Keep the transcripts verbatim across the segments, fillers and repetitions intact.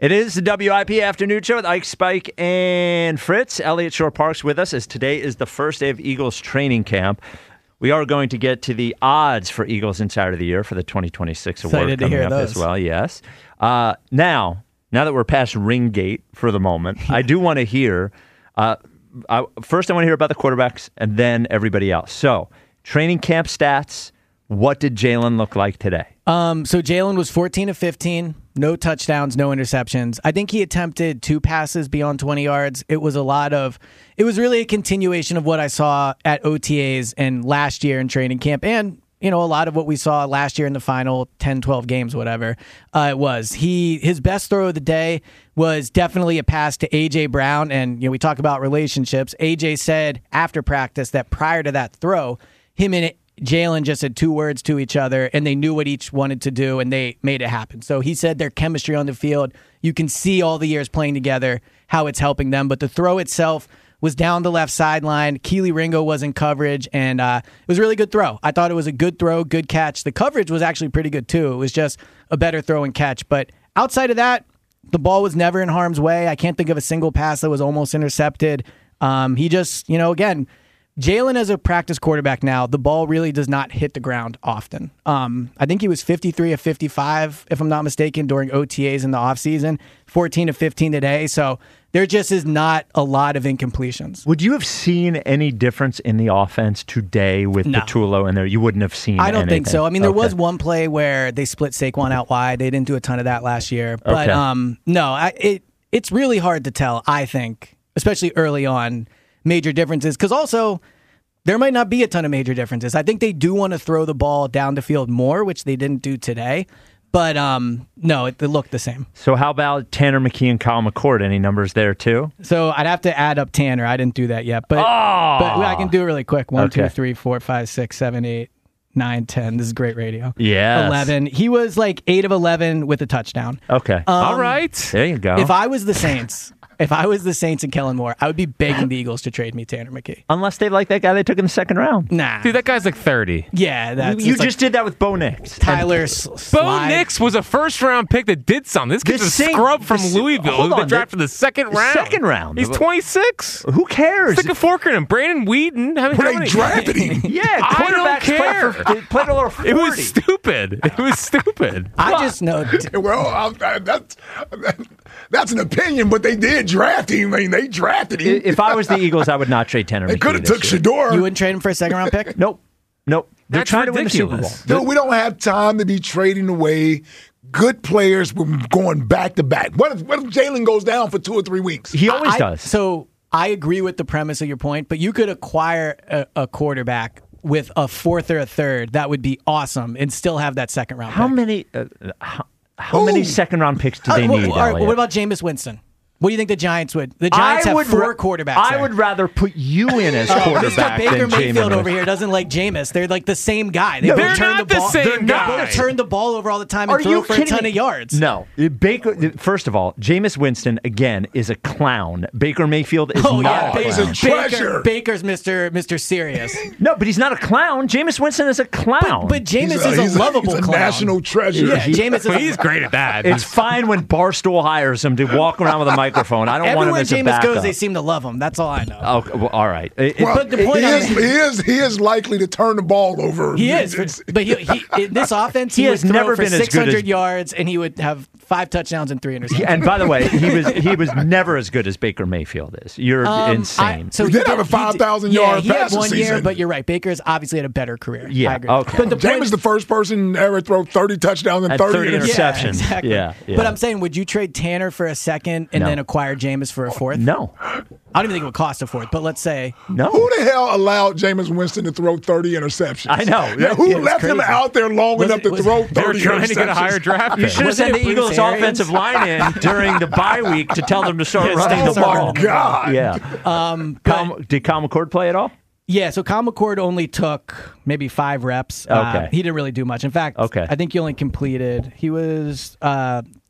It is the W I P Afternoon Show with Ike, Spike, and Fritz. Elliott Shore-Parks with us as today is the first day of Eagles training camp. We are going to get to the odds for Eagles Insider of the Year for the twenty twenty-six award Excited to coming hear up those. as well. Yes. Uh, now, now that we're past Ringgate for the moment, I do want to hear. Uh, I, first, I want to hear about the quarterbacks, and then everybody else. So, training camp stats. What did Jalen look like today? Um, so Jalen was fourteen of fifteen, no touchdowns, no interceptions. I think he attempted two passes beyond twenty yards. It was a lot of, it was really a continuation of what I saw at O T As and last year in training camp, and you know a lot of what we saw last year in the final ten, twelve games, whatever uh, it was. He his best throw of the day was definitely a pass to A J Brown, and you know we talk about relationships. A J said after practice that prior to that throw, him and it. Jalen just said two words to each other, and they knew what each wanted to do, and they made it happen. So he said their chemistry on the field, you can see all the years playing together, how it's helping them. But the throw itself was down the left sideline. Keely Ringo was in coverage, and uh, it was a really good throw. I thought it was a good throw, good catch. The coverage was actually pretty good, too. It was just a better throw and catch. But outside of that, the ball was never in harm's way. I can't think of a single pass that was almost intercepted. Um, he just, you know, again... Jalen as a practice quarterback now, the ball really does not hit the ground often. Um, I think he was fifty-three of fifty-five, if I'm not mistaken, during O T As in the offseason, fourteen of fifteen today. So there just is not a lot of incompletions. Would you have seen any difference in the offense today with No. Petulo in there? You wouldn't have seen I don't anything. think so. I mean, there Okay. was one play where they split Saquon out wide. They didn't do a ton of that last year. But Okay. um, no, I, it it's really hard to tell, I think, especially early on, major differences. Because also, there might not be a ton of major differences. I think they do want to throw the ball down the field more, which they didn't do today. But um, no, it, it looked the same. So how about Tanner McKee and Kyle McCord? Any numbers there too? So I'd have to add up Tanner. I didn't do that yet. But, Oh! but I can do it really quick. One, Okay. two, three, four, five, six, seven, eight, nine, ten. This is great radio. Yes. eleven. He was like eight of eleven with a touchdown. Okay. Um, All right. there you go. If I was the Saints, if I was the Saints and Kellen Moore, I would be begging the Eagles to trade me Tanner McKee. Unless they like that guy they took in the second round. Nah. Dude, that guy's like thirty. yeah, that's you it's just like did that with Bo Nix. Tyler S- Bo Slide. Nix was a first-round pick that did something. This kid's The a Saint- scrub from the Sa- Louisville hold who they on, drafted the- the second the round. second round. He's twenty-six. Who cares? Stick a fork in him. Brandon Whedon. How many, But how they many- drafted him. yeah, I don't quarterbacks care. Play, for, they played a little forty. It was stupid. It was stupid. I just know. Well, I, I, that's that's an opinion, but they did draft him. I mean, they drafted him. If I was the Eagles, I would not trade Tanner They McKee could have this took year. Shador. You wouldn't trade him for a second round pick? Nope. Nope. They're That's trying to win the Super Bowl. ridiculous. Dude, we don't have time to be trading away good players from going back to back. What if, what if Jalen goes down for two or three weeks? He always I- does. So I agree with the premise of your point, but you could acquire a, a quarterback with a fourth or a third. That would be awesome, and still have that second round. How pick. many? Uh, how, how many Ooh. second round picks do Uh, they well, need? all right, Elliot? what about Jameis Winston? What do you think the Giants would? The Giants I have would four ra- quarterbacks. I there. would rather put you in as Mister quarterback Baker than Mayfield Jameis. over here doesn't like Jameis. They're like the same guy. They No, both they're turn not the the ball. same they're not guy. going to turn the ball over all the time and Are throw you for a kidding ton me? of yards. No, Baker. First of all, Jameis Winston again is a clown. Baker Mayfield is Oh not yeah, a he's clown. a treasure. Baker, Baker's Mister Mister Serious. No, but he's not a clown. Jameis Winston is a clown. But Jameis He's is a, he's lovable he's a clown. national treasure. Yeah, Jameis is. Well, a, he's great at that. it's fine when Barstool hires him to walk around with a microphone. I don't want him Everywhere as a Jameis backup. goes, they seem to love him. That's all I know. Okay, well, all right. It- it- Well, But the point he, I'm- is, he is he is likely to turn the ball over. He is, It's- but he, he in this offense, he, He would has throw never for been as good six hundred as- yards, and he would have five touchdowns and three interceptions. and by the way, he was he was never as good as Baker Mayfield is. You're Um, insane. I, so He did have a he five thousand yeah, yard he had passing one year, season. but you're right. Baker's obviously had a better career. Yeah, I agree. okay. But the Jameis point, is the first person to ever throw thirty touchdowns and At thirty, thirty interceptions. interceptions. yeah, exactly. Yeah, yeah. But I'm saying, would you trade Tanner for a second and No. then acquire Jameis for a fourth? no, I don't even think it would cost a fourth. But let's say no. Who the hell allowed Jameis Winston to throw thirty interceptions? I know. Yeah, who Yeah, it's left him crazy. out there long Was enough it- to was- throw They were thirty trying to get a interceptions? higher draft You pick. should have Wasn't sent it the Bruce Eagles' Arians? offensive line in during the bye week to tell them to start Yeah, running start the ball. running the God. Yeah. um, Kyle, did Kyle McCord play at all? Yeah, so Kyle McCord only took maybe five reps. Uh, Okay. he didn't really do much. In fact, Okay. I think he only completed, he was uh,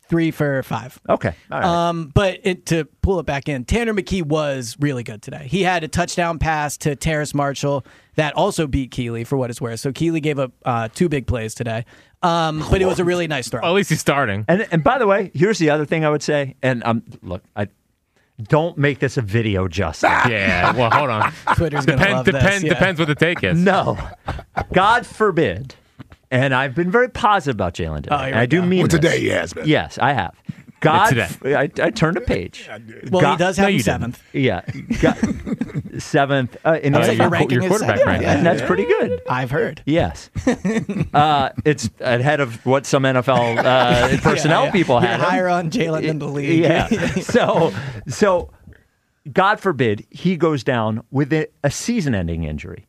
three for five. Okay. All right. Um, but it, to pull it back in, Tanner McKee was really good today. He had a touchdown pass to Terrace Marshall that also beat Keeley for what it's worth. So Keeley gave up uh, two big plays today. Um, but it was a really nice throw. Well, at least he's starting. and and by the way, here's the other thing I would say. And um, look, I don't make this a video, Justin. Yeah. Well, hold on. Twitter's going to Depend, love depend, this. Yeah. Depends what the take is. No. God forbid. And I've been very positive about Jalen today. Oh, here and I we do go. mean Well, this. today he has been. Yes, I have. God, today. I, I turned a page. Well, God- he does No, have you him seventh. Yeah, God, seventh. Uh, in Oh, the yeah, like N F L. your your, ranking your is quarterback second. rank. Yeah. and that's pretty good. I've heard. Yes, uh, it's ahead of what some N F L uh, personnel Yeah, yeah. people You're had. him. higher on Jalen than the league. Yeah. so, so, God forbid he goes down with a, a season-ending injury.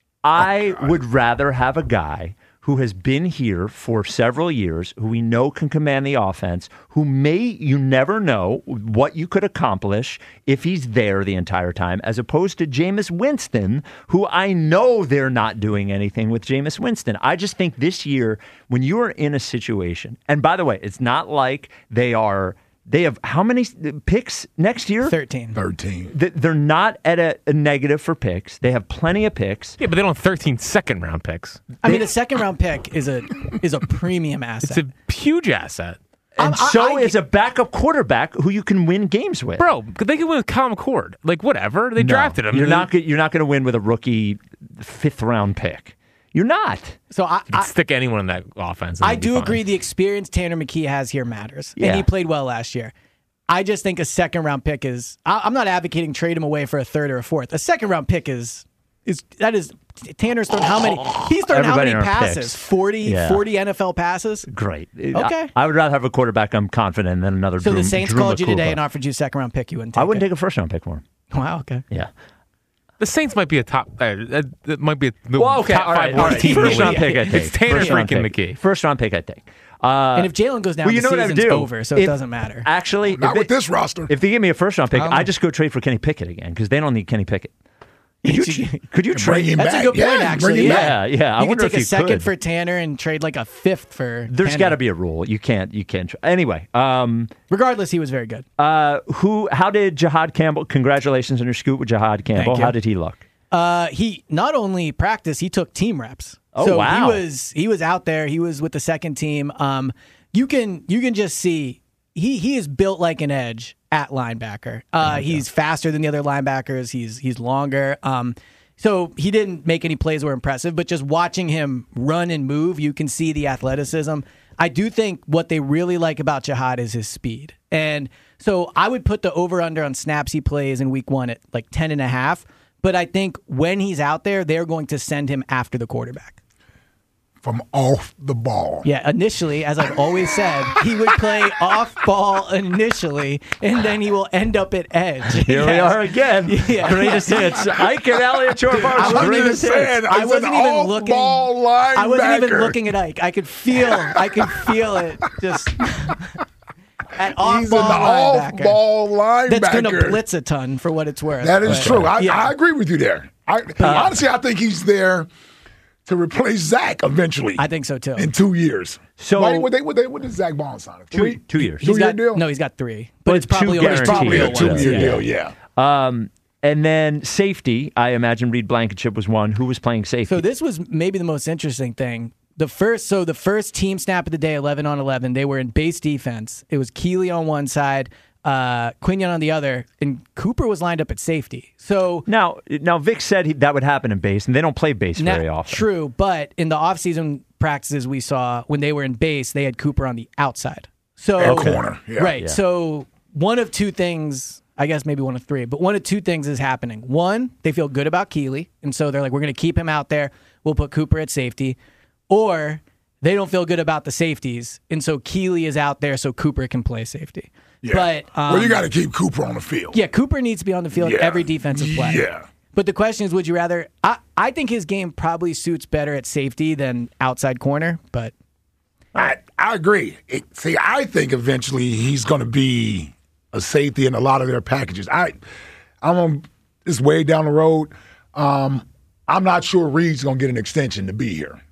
I would rather have a guy who has been here for several years, who we know can command the offense, who may, you never know what you could accomplish if he's there the entire time, as opposed to Jameis Winston, who I know they're not doing anything with Jameis Winston. I just think this year, when you are in a situation, and by the way, it's not like they are, they have how many picks next year? thirteen. thirteen. Th- They're not at a, a negative for picks. They have plenty of picks. Yeah, but they don't have thirteen second round picks. I mean, a second round pick is a is a premium It's asset. a huge asset. And I- so I- is a backup quarterback who you can win games with. Bro, they can win with Colin McCord. Like, whatever. They No, drafted him. You're not. go- You're not going to win with a rookie fifth round pick. You're not. so I, You can I, stick anyone in that offense. and I they'd be do fine. agree the experience Tanner McKee has here matters. Yeah. And he played well last year. I just think a second round pick is I, I'm not advocating trade him away for a third or a fourth. A second round pick is is that is Tanner's thrown how many he's thrown how Everybody many in our passes? picks. forty, Yeah. forty N F L passes? Great. Okay. I, I would rather have a quarterback I'm confident in than another. So Drew, the Saints Drew called you today Makuba. and offered you a second round pick, you wouldn't take I wouldn't it. take a first round pick for him. Wow, okay. Yeah. The Saints might be a top. Uh, uh, it might be a the Well, okay. top all right, five all worst right. team in the First round league. pick. I take. It's Tanner First round freaking pick. McKee. First round pick. I take. Uh, And if Jalen goes down, well, you the know what I would season's do? over, so If- it doesn't matter. Actually, Not if with they- this roster. If they give me a first round pick, Um, I just go trade for Kenny Pickett again because they don't need Kenny Pickett. Could you, tr- could you Bring trade? him That's back. a good point, Yeah, actually. bring him Yeah, back. yeah. I you could wonder take if a you second could. for Tanner and trade like a fifth for There's Penny. got to be a rule. You can't. You can't. Tra- anyway, um, Regardless, he was very good. uh, who? How did Jahad Campbell? Congratulations on your scoop with Jahad Campbell. you. How did he look? Uh, he not only practiced, he took team reps. Oh, so wow. he was he was out there. He was with the second team. Um, you can you can just see he he is built like an edge at linebacker. Uh, he's faster than the other linebackers. He's he's longer. Um, so he didn't make any plays that were impressive, but just watching him run and move, you can see the athleticism. I do think what they really like about Jahad is his speed. And so I would put the over-under on snaps he plays in week one at like ten and a half. But I think when he's out there, they're going to send him after the quarterback. From off the ball. Yeah, initially, as I've always said, he would play off ball initially, and then he will end up at edge. Here we Yes. are again. Yeah. Greatest hits. Ike and Elliot Chorbar's I wasn't greatest even saying- hits. I I said wasn't even looking. off-ball I wasn't even linebacker. looking at Ike. I could feel. I could feel it. Just at off He's an ball linebacker. off-ball linebacker. That's going to blitz a ton for what it's worth. That is But, true. I, yeah. I agree with you there. I, honestly, I think he's there to replace Zach eventually. I think so too. in two years. So- Why, what they what they what did Zach Bond sign? Three two years. Two He's year got, deal. No, he's got three, but, But it's probably two only it's probably a guaranteed two ones. year yeah. deal. Yeah. Um, and then safety. I imagine Reed Blankenship was one. Who was playing safety? So this was maybe the most interesting thing. The first, so the first team snap of the day, eleven on eleven, they were in base defense. It was Keeley on one side, uh, Quinion on the other, and Cooper was lined up at safety. So now, now Vic said he, that would happen in base, and they don't play base na- very often. True, but in the offseason practices we saw when they were in base, they had Cooper on the outside. So At corner. Yeah. right. Yeah. So one of two things, I guess maybe one of three, but one of two things is happening. One, they feel good about Keeley, and so they're like, we're going to keep him out there. We'll put Cooper at safety. Or they don't feel good about the safeties, and so Keeley is out there so Cooper can play safety. Yeah. But um, well, you got to keep Cooper on the field. yeah, Cooper needs to be on the field Yeah. every defensive play. Yeah. But the question is, would you rather? I, I think his game probably suits better at safety than outside corner, but I, I agree. It, see, I think eventually he's going to be a safety in a lot of their packages. I, I'm on this way down the road. Um, I'm not sure Reed's going to get an extension to be here.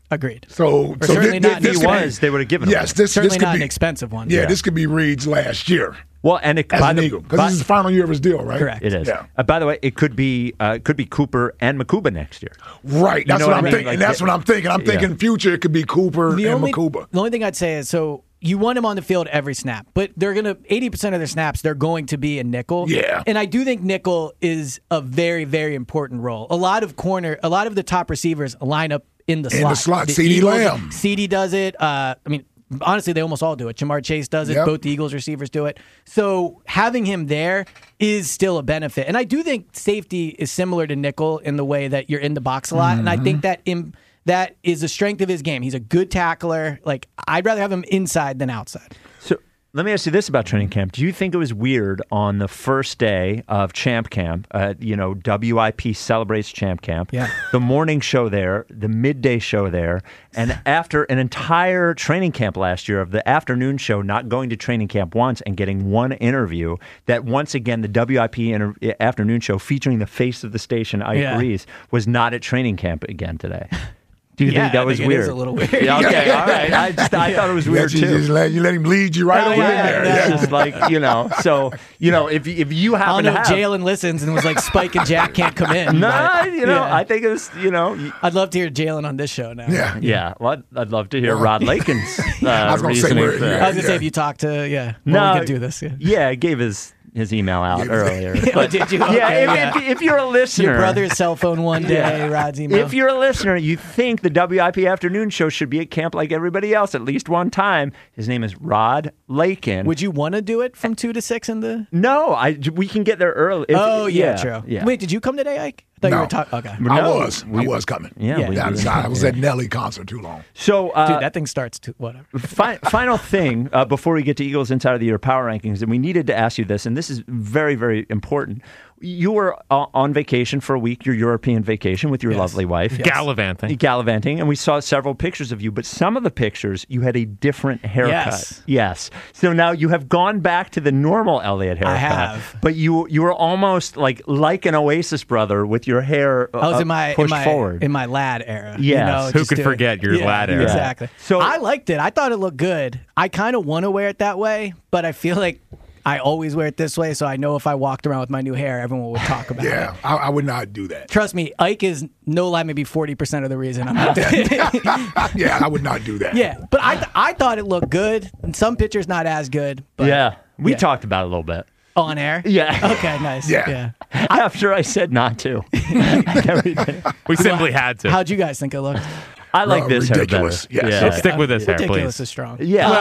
Agreed. So, Or so certainly thi- not thi- an this He could be- was, they would have given him. Yes, this Certainly this could not be an expensive one. Yeah, Yeah. this could be Reed's last year Well, and it as by an the, Eagle because by- this is the final year of his deal, right? Correct. It is. Yeah. Uh, by the way, it could be uh, it could be Cooper and Makuba next year. Right. That's know what, what I I'm mean? thinking. Like, that's yeah. what I'm thinking. I'm Yeah. thinking future it could be Cooper The and only, Makuba. the only thing I'd say is so you want him on the field every snap, but they're gonna eighty percent of their snaps they're going to be a nickel. Yeah. And I do think nickel is a very, very important role. A lot of corner a lot of the top receivers line up in the In slot. the slot. The CeeDee Eagles- Lamb. CeeDee does it. Uh, I mean, honestly, they almost all do it. Jamar Chase does it. Yep. Both the Eagles receivers do it. So having him there is still a benefit. And I do think safety is similar to nickel in the way that you're in the box a lot. And I think that in, that is a strength of his game. He's a good tackler. Like, I'd rather have him inside than outside. So let me ask you this about training camp. Do you think it was weird on the first day of Champ Camp, uh, you know, W I P celebrates Champ Camp, Yeah. the morning show there, the midday show there, and after an entire training camp last year of the afternoon show not going to training camp once and getting one interview, that once again the W I P inter- afternoon show featuring the face of the station, Ike Yeah. Reese, was not at training camp again today? Do you Yeah, think that I was think it weird? is a little weird. Yeah, okay, all right. I, just, I thought it was You weird let you, too. just let, you let him lead you right Oh, away yeah, there. yeah. Yeah. It's just like, you know, so, you know, if if you I happen don't to know if have... Jalen listens and was like, Spike and Jack can't come in. Nah, but, you know, yeah. I think it was, you know... y- I'd love to hear Jalen on this show now. Yeah. Yeah, well, I'd, I'd love to hear Rod Lakin's uh, I was gonna say reasoning where- for yeah. that. I was going to say, Yeah. if you talk to, yeah, No, well, we could do this. Yeah. Yeah, I gave his, his email out Gave his- earlier. Oh, But, did you? yeah, Okay, if, yeah. If, if you're a listener... Your brother's cell phone one day, Rod's email. If you're a listener, you think the W I P afternoon show should be at camp like everybody else at least one time. His name is Rod Lakin. Would you want to do it from two to six in the? No, I, we can get there early. If- Oh yeah, true. Yeah. Wait, did you come today, Ike? I thought you No. were talking. Okay, I No, was. I we- was coming. Yeah, Yeah. we Yeah, I did. was- I was at Nelly concert too long. So, uh, dude, that thing starts to whatever. Fi- final thing uh, before we get to Eagles Inside of the Year power rankings, and we needed to ask you this, and this is very, very important. You were uh, on vacation for a week, your European vacation with your Yes. lovely wife. Gallivanting. Gallivanting, and we saw several pictures of you, but some of the pictures you had a different haircut. Yes. Yes. So now you have gone back to the normal Elliott haircut. I have. But you you were almost like like an Oasis brother with your hair uh, I was in my pushed in my forward. in my lad era. Yes. you know, Who just could doing- forget your yeah, lad era? Exactly. So- I liked it. I thought it looked good. I kind of want to wear it that way, but I feel like I always wear it this way, so I know if I walked around with my new hair, everyone would talk about it. Yeah, I, I would not do that. Trust me, Ike is no lie, maybe forty percent of the reason I'm not doing it. Yeah, I would not do that. Yeah, but I th- I thought it looked good. In some pictures, not as good. But yeah. We yeah. talked about it a little bit. on air. Yeah. Okay, nice. Yeah. yeah. After I said not to. Everything. We simply had to. How'd you guys think it looked? I like Well, this ridiculous. hair better. Yes. Yeah. Let's stick with this hair, Ridiculous please. is strong.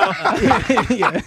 Yeah. yeah.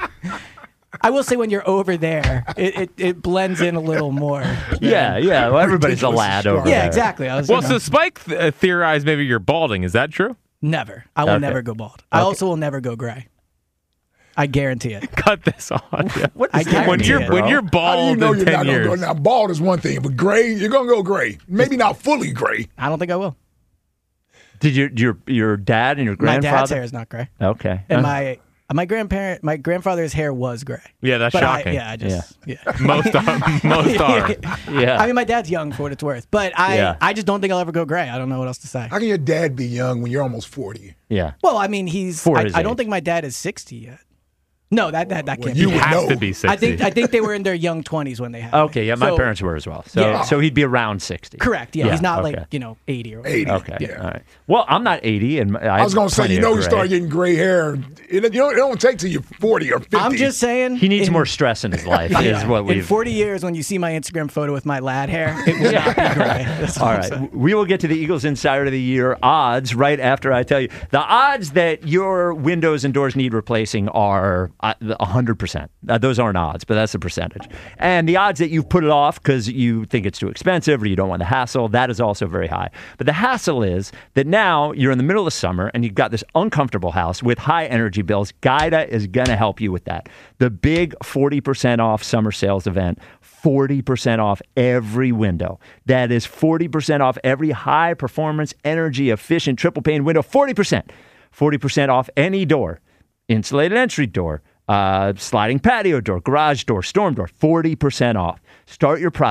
I will say when you're over there, it, it, it blends in a little more. yeah, yeah. Well, everybody's a Ridiculous lad is over strong. Yeah, there. exactly. I was Well, you so know, Spike th- uh, theorized maybe you're balding. Is that true? never. I will Okay. never go bald. I also will never go gray. I guarantee it. Cut this on. What I does that When guarantee mean, you're it, bro? when you're How do bald you know in you're ten not going to years, go? Now, bald is one thing, but gray, you're going to go gray. Maybe not fully gray. I don't think I will. Did your your your dad and your My grandfather? dad's hair is not gray, Okay. and Uh, my my grandparent, my grandfather's hair was gray. yeah, that's But I, shocking. yeah, I just yeah. Most are, most are. yeah. I mean, my dad's young for what it's worth, but I Yeah. I just don't think I'll ever go gray. I don't know what else to say. How can your dad be young when you're almost forty? yeah. Well, I mean, he's. For I, his I don't age. think my dad is sixty yet. No, that that that Well, can't you be. He would has know. to be sixty. I think I think they were in their young twenties when they had. me. Okay. Yeah. My So- parents were as well. So Yeah. so he'd be around sixty. Correct. Yeah, Yeah, he's not okay. like you know eighty or whatever. eighty. Okay. Yeah. All right. Well, I'm not eighty, and I, I was going to say, you know, you start getting gray hair. It, you know, it don't take till you're forty or fifty. I'm just saying. He needs in- more stress in his life. Yeah. Is what In we've. forty years, when you see my Instagram photo with my lad hair, it will not be gray. That's all All I'm right. saying. We will get to the Eagles Insider of the Year odds right after I tell you. The odds that your windows and doors need replacing are uh, one hundred percent. Uh, those aren't odds, but that's the percentage. And the odds that you've put it off because you think it's too expensive or you don't want the hassle, that is also very high. But the hassle is that now you're in the middle of summer and you've got this uncomfortable house with high energy bills. Gaida is going to help you with that. The big forty percent off summer sales event, forty percent off every window. That is forty percent off every high performance, energy efficient triple pane window. forty percent. forty percent off any door. Insulated entry door, uh, sliding patio door, garage door, storm door. forty percent off. Start your project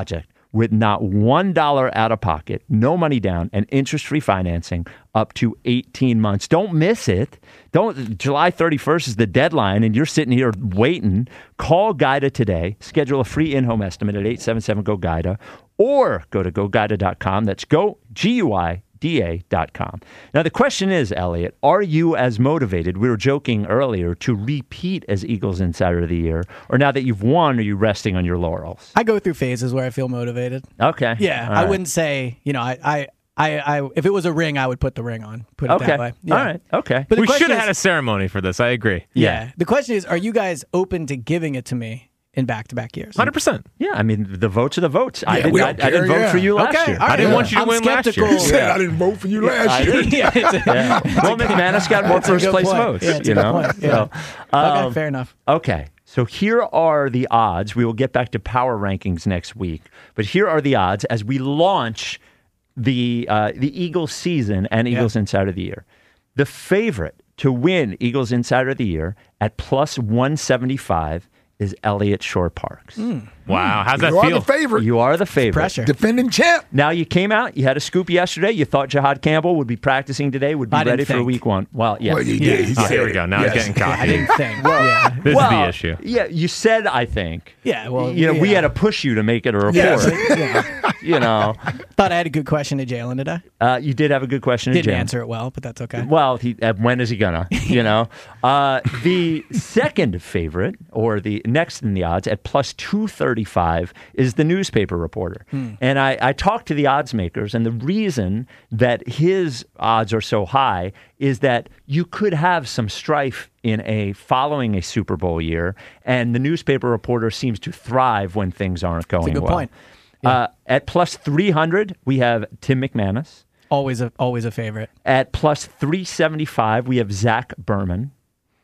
with not one dollar out of pocket, no money down, and interest-free financing up to eighteen months. Don't miss it. Don't. July thirty-first is the deadline, and you're sitting here waiting. Call Guida today. Schedule a free in-home estimate at eight seven seven, G O, Guida, or go to go guida dot com. That's go, G U I D A dot com. Now, the question is, Elliot, are you as motivated, we were joking earlier, to repeat as Eagles Insider of the Year? Or now that you've won, are you resting on your laurels? I go through phases where I feel motivated. Okay. Yeah, All I right. wouldn't say, you know, I, I, I, I, if it was a ring, I would put the ring on. Put it Okay. that way. Yeah. All right. Okay. But the We question should have is- had a ceremony for this. I agree. Yeah. Yeah. The question is, are you guys open to giving it to me in back-to-back years? one hundred percent. Yeah, I mean, the votes are the votes. I Yeah, didn't, we I, don't I didn't care, vote yeah. for you last Okay, year. all right. I didn't Yeah. want you to I'm win last year. skeptical. You said I didn't vote for you last I year. did. yeah, it's a, Yeah. Well, McManus got more That's a first good place point. votes. Yeah, it's a you good know? point. Yeah. So, okay, um, fair enough. Okay, so here are the odds. We will get back to power rankings next week, but here are the odds as we launch the uh, the Eagles season and Eagles Insider of the Year. The favorite to win Eagles Insider of the Year at plus one seventy-five is Elliott Shore Parks. Wow. How's that You are feel? the favorite. You are the favorite. Pressure. Defending champ. Now, you came out, you had a scoop yesterday. You thought Jahad Campbell would be practicing today, would be I didn't ready for think. week one. Well, yes. Well, you did. He Oh, said here we it. go. Now Yes. he's getting I cocky. didn't think. yeah. This Well, is the issue. Yeah, you said, I think. Yeah, well, You know, we yeah. had to push you to make it a report. Yes. yeah. You know, Thought I had a good question to Jalen today. uh, you did have a good question. Didn't Jim. answer it well, but that's okay. Well, he, uh, when is he gonna? You know, uh, the second favorite, or the next in the odds at plus two thirty five, is the newspaper reporter. And I, I talked to the odds makers, and the reason that his odds are so high is that you could have some strife in a following a Super Bowl year, and the newspaper reporter seems to thrive when things aren't going good well. point. Uh, at plus three hundred, we have Tim McManus. Always a always a favorite. At plus three seventy-five, we have Zach Berman.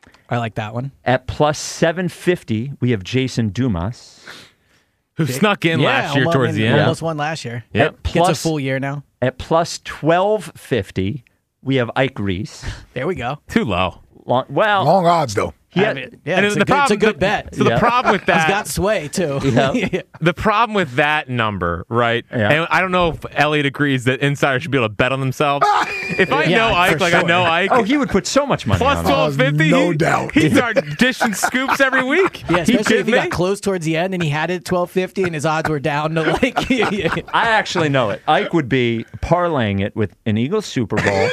I like that one. At plus seven fifty, we have Jason Dumas. Who snuck in yeah, last year almost, towards I mean, the end. Almost won last year. Yep. At Gets plus, a full year now. At plus twelve fifty, we have Ike Reese. There we go. Too low. Long, well, Long odds, though. he I had- mean, yeah, And it's, the a good, it's a problem- good the- bet. So Yeah. the problem with He's that, got sway too. Yeah. the problem with that number, right? Yeah. And I don't know if Elliot agrees that insiders should be able to bet on themselves. If I Yeah, know Ike, for like I sure. know Ike, oh, he would put so much money plus on it. twelve fifty, No he, doubt. He'd start dishing scoops every week. Yeah, He especially if he kidding got me? close towards the end and he had it at twelve fifty and his odds were down to like. I actually know it. Ike would be parlaying it with an Eagles Super Bowl,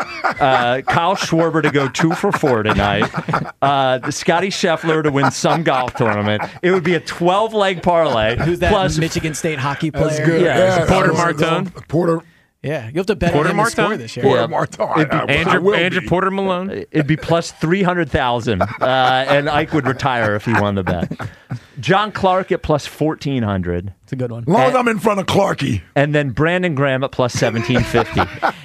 uh, Kyle Schwarber to go two for four tonight, uh, the Scotty Scheffler to win some golf tournament. It would be a twelve-leg parlay. Who's that plus Michigan State hockey player? That's good. Yeah. Porter I was Martone. going- Porter, Yeah, you have to bet Porter on him to score Martone? this year. Porter Yeah. Martone. I- I Andrew, will Andrew be. Porter Malone. It'd be plus three hundred thousand, uh, and Ike would retire if he won the bet. John Clark at plus fourteen hundred, It's a good one. As long as I'm in front of Clarky. and then Brandon Graham at plus seventeen fifty.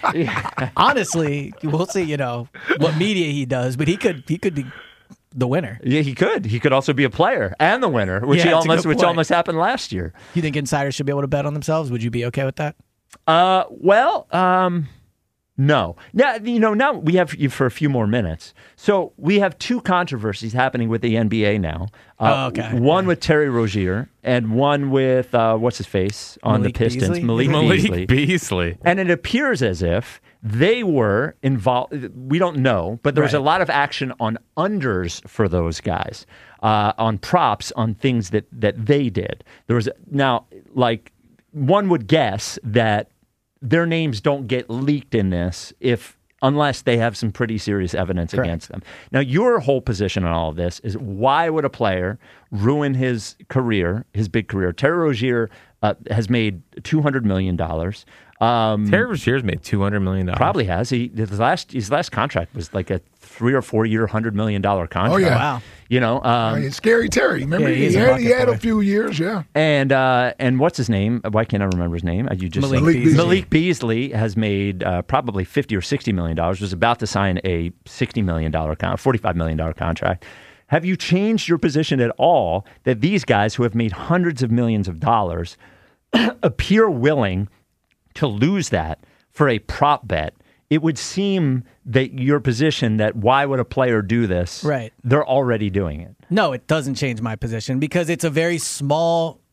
Honestly, we'll see. You know what media he does, but he could he could be the winner. Yeah, he could. He could also be a player and the winner, which Yeah, he that's a almost, good which point. almost happened last year. You think insiders should be able to bet on themselves? Would you be okay with that? Uh, well, um, no. Now, you know, now we have you for a few more minutes. So we have two controversies happening with the N B A now. Uh, Oh, okay. One with Terry Rozier and one with, uh, what's his face on Malik the Pistons, Beasley? Malik, Malik Beasley. Beasley. And it appears as if they were involved. We don't know, but there was a Right. lot of action on unders for those guys, uh, on props, on things that, that they did. There was now, like, one would guess that their names don't get leaked in this if unless they have some pretty serious evidence Correct. against them. Now, your whole position on all of this is why would a player ruin his career, his big career? Terry Rozier uh, has made two hundred million dollars. Um, Terry Rozier's made two hundred million dollars. Probably has. He his last his last contract was like a three or four year, hundred million dollar contract. Oh, yeah. Wow. You know, I um, mean, Scary Terry. Remember, Yeah, he, he's a had, he bucket had a boy. few years, yeah. and uh, and what's his name? Why can't I remember his name? Uh, You just Malik said- Beasley. Malik Beasley has made uh, probably fifty or sixty million dollars. Was about to sign a sixty million dollar con- forty-five million dollar contract. Have you changed your position at all that these guys who have made hundreds of millions of dollars appear willing to lose that for a prop bet? It would seem that your position that why would a player do this? Right. They're already doing it. No, it doesn't change my position because it's a very small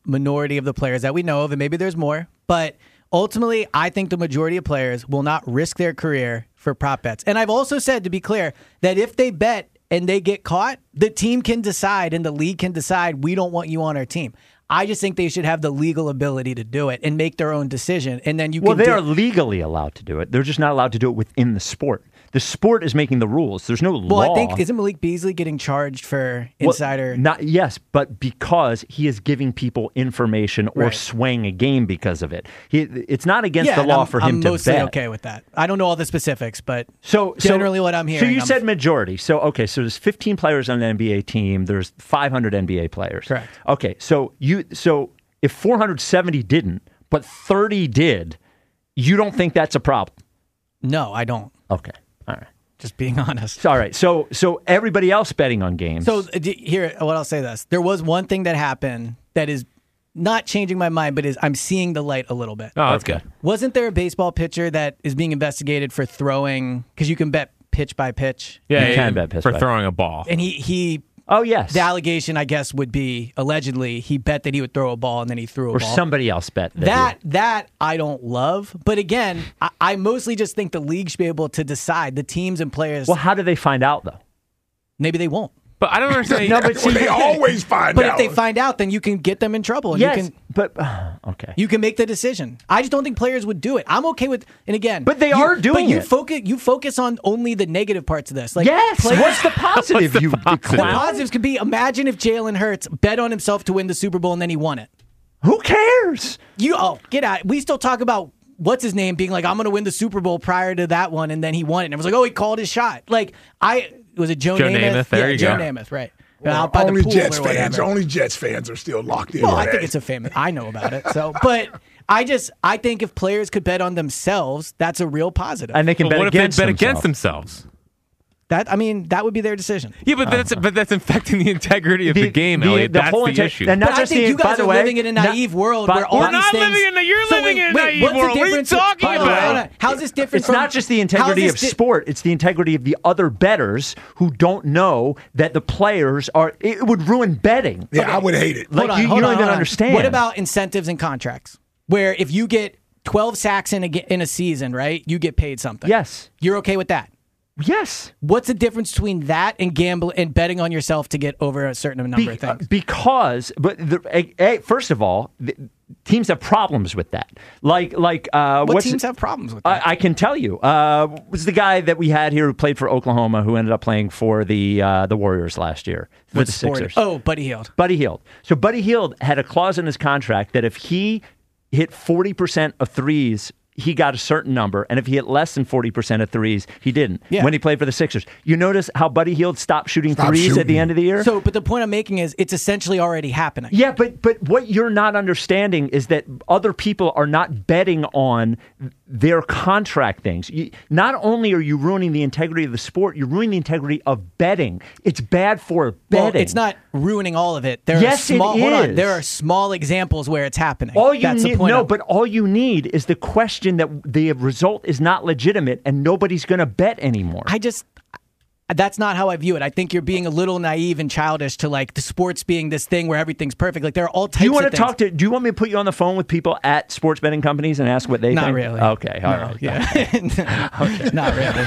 minority of the players that we know of, and maybe there's more, but ultimately, I think the majority of players will not risk their career for prop bets. And I've also said, to be clear, that if they bet and they get caught, the team can decide and the league can decide, we don't want you on our team. I just think they should have the legal ability to do it and make their own decision. And then you well, can they do- are legally allowed to do it. They're just not allowed to do it within the sport. The sport is making the rules. There's no Well, law. I think, isn't Malik Beasley getting charged for Well, insider? not yes, but because he is giving people information or Right. swaying a game because of it. He, it's not against yeah, the and law I'm, for him I'm to mostly bet. okay with that. I don't know all the specifics, but So so- generally what I'm hearing. So you I'm- said majority. So okay, so there's fifteen players on an N B A team. There's five hundred N B A players. Correct. Okay, so you so if four hundred seventy didn't, but thirty did, you don't think that's a problem? No, I don't. Okay, all right. Just being honest. All right. So so everybody else betting on games. So uh, d- here, what I'll say this: there was one thing that happened that is not changing my mind, but is I'm seeing the light a little bit. Oh, that's Okay. good. Wasn't there a baseball pitcher that is being investigated for throwing? Because you can bet pitch by pitch, Yeah, You yeah, can bet piss for by- throwing a ball. and he he. oh yes, The allegation, I guess, would be allegedly he bet that he would throw a ball and then he threw a or ball. somebody else bet that. That that I don't love, but again, I, I mostly just think the league should be able to decide. The teams and players, well, how do they find out though? maybe they won't. But I don't understand. No, but Well, see, they always find But out. if they find out, then you can get them in trouble. And yes, you can but uh, okay. you can make the decision. I just don't think players would do it. I'm okay with, and again, But they you- are doing but you it. Focus, you focus on only the negative parts of this. Like Yes. players- What's the positive? the you positive? the clown? positives could be: imagine if Jalen Hurts bet on himself to win the Super Bowl and then he won it. Who cares? You oh get out. We still talk about what's his name being like, I'm going to win the Super Bowl prior to that one, and then he won it. And it was like, oh, he called his shot. Like I was it Joe, Joe Namath? Namath, there yeah, you Joe go. Namath, right? Well, Out by the only pool Jets or fans, whatever. only Jets fans are still locked in. Well, on I think that. it's a famous. I know about it. So, but I just I think if players could bet on themselves, that's a real positive. And they can But bet what if they against bet themselves. against themselves? that I mean, that would be their decision. Yeah, but that's but that's infecting the integrity of the, game, the- Elliot. the that's whole the inte- issue. and not But I just think the- you guys by the are way, living in a not- naive world but- where all We're these not things, living in a- you're So living wait, in a wait, naive what's the world. What are you difference- talking By the way, about? hold on. How's this different? It's from, not just the how's integrity this of di- sport. It's the integrity of the other bettors who don't know that the players are. It would ruin betting. Yeah, I would hate it. Like, Hold on, you- you hold don't on, even hold on. understand. What about incentives and contracts? Where if you get twelve sacks in a ge- in a season, right, you get paid something. Yes. You're okay with that? Yes. What's the difference between that and gamble and betting on yourself to get over a certain number Be- of things? because, but the, a, a, first of all, the, teams have problems with that. Like, like uh, What what's teams have problems with that? I, I can tell you. Uh, was the guy that we had here who played for Oklahoma, who ended up playing for the uh, the Warriors last year for What the sport? Sixers. Oh, Buddy Hield. Buddy Hield. So Buddy Hield had a clause in his contract that if he hit forty percent of threes, he got a certain number, and if he hit less than forty percent of threes, he didn't. Yeah. When he played for the Sixers, you notice how Buddy Hield stopped shooting Stopped threes at the shooting. end of the year. So, but the point I'm making is it's essentially already happening. Yeah, but but what you're not understanding is that other people are not betting on their contract things. You, not only are you ruining the integrity of the sport, you're ruining the integrity of betting. It's bad for betting. Well, it's not ruining all of it. There Yes, are it small, Hold on. is. There are small examples where it's happening. All you That's the need, point no, of- but all you need is the question that the result is not legitimate and nobody's going to bet anymore. I just that's not how I view it. I think you're being a little naive and childish to like the sports being this thing where everything's perfect. Like there are all types do you want of to things. talk to? Do you want me to put you on the phone with people at sports betting companies and ask what they Not think? really. Okay, all No, right. Yeah. Not really.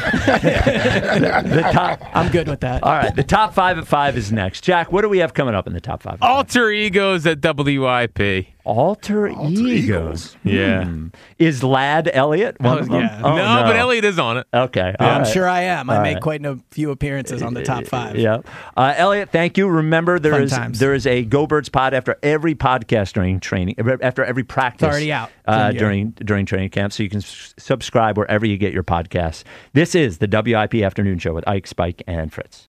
The top. I'm good with that. All right, the top five at five is next. Jack, what do we have coming up in the top five? at five? Alter egos at W I P. Alter, Alter egos. egos. Yeah. Hmm. Is Lad Elliott one Oh, of them? yeah. Oh, no, but Elliot is on it. Okay, all I'm right. sure I am. I All make right. quite a few appearances on the top five. Yeah, uh, Elliot, thank you. Remember, there Fun is times. there is a Go Birds pod after every podcast during training, after every practice. It's already out. uh, It's in during during training camp, so you can s- subscribe wherever you get your podcasts. This is the W I P Afternoon Show with Ike, Spike, and Fritz.